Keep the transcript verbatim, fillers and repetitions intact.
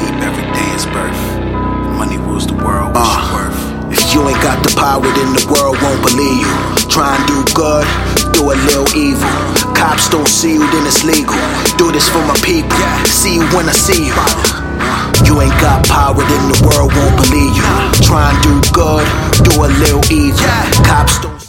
sleep, every day is birth. Money rules the world, what's uh, your worth? If you ain't got the power, then the world won't believe you. Try and do good, do a little evil. Cops don't see you, then it's legal. Do this for my people, see you when I see you. You ain't got power, then the world won't believe you. Try and do good, do a little evil. Cops don't